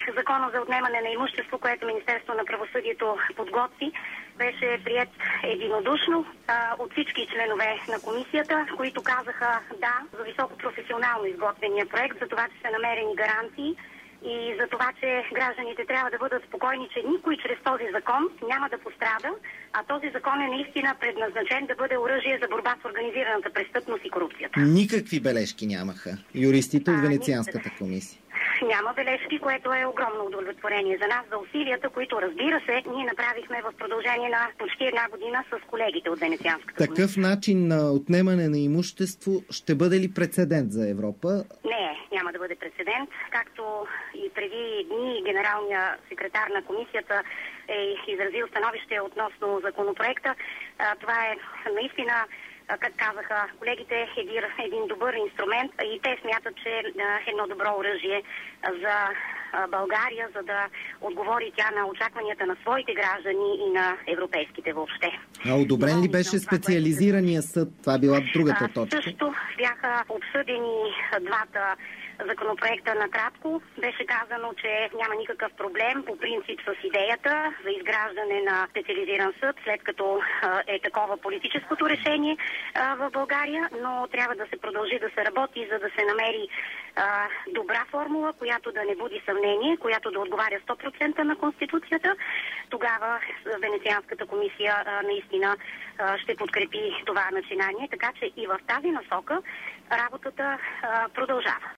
закона за отнемане на имущество, което Министерство на правосъдието подготви, беше прият единодушно от всички членове на комисията, които казаха да за високо професионално изготвения проект, за това, че са намерени гаранции и за това, че гражданите трябва да бъдат спокойни, че никой чрез този закон няма да пострада, а този закон е наистина предназначен да бъде оръжие за борба с организираната престъпност и корупцията. Никакви бележки нямаха юристите от Венецианската комисия. Няма бележки, което е огромно удовлетворение за нас, за усилията, които, разбира се, ние направихме в продължение на почти една година с колегите от Венецианската комисия. Такъв начин на отнемане на имущество ще бъде ли прецедент за Европа? Не, няма да бъде прецедент. Както и преди дни генералният секретар на комисията е изразил становище относно законопроекта. Това е наистина, как казаха колегите, един добър инструмент и те смятат, че е едно добро оръжие за България, за да отговори тя на очакванията на своите граждани и на европейските въобще. А одобрен ли беше специализирания съд? Това била другата точка. Също бяха обсъдени двата законопроекта накратко. Беше казано, че няма никакъв проблем по принцип с идеята за изграждане на специализиран съд, след като е такова политическото решение в България, но трябва да се продължи да се работи, за да се намери добра формула, която да не буди съмнение, която да отговаря 100% на Конституцията. Тогава Венецианската комисия наистина ще подкрепи това начинание, така че и в тази насока работата продължава.